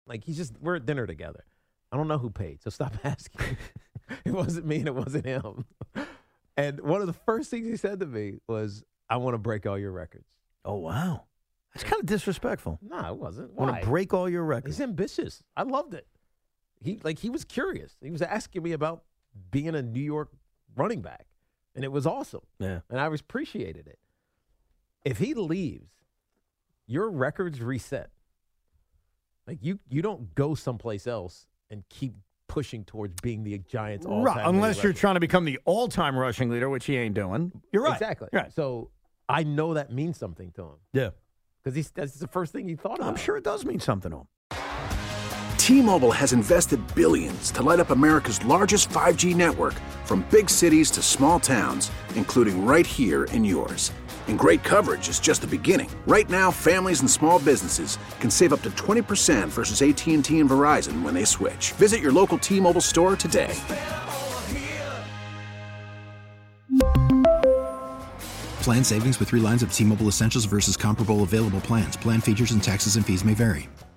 Like, we're at dinner together. I don't know who paid, so stop asking. It wasn't me and it wasn't him. And one of the first things he said to me was, I want to break all your records. Oh, wow. That's kind of disrespectful. No, it wasn't. I want Why? to break all your records. He's ambitious. I loved it. He was curious. He was asking me about being a New York running back, and it was awesome. Yeah. And I appreciated it. If he leaves, your records reset. Like, you don't go someplace else and keep pushing towards being the Giants all-time Right, unless leader. you're trying to become the all-time rushing leader, which he ain't doing. You're right. Exactly. Right. So I know that means something to him. Yeah. Because that's the first thing he thought about. I'm sure it does mean something to him. T-Mobile has invested billions to light up America's largest 5G network, from big cities to small towns, including right here in yours. And great coverage is just the beginning. Right now, families and small businesses can save up to 20% versus AT&T and Verizon when they switch. Visit your local T-Mobile store today. Plan savings with 3 lines of T-Mobile Essentials versus comparable available plans. Plan features and taxes and fees may vary.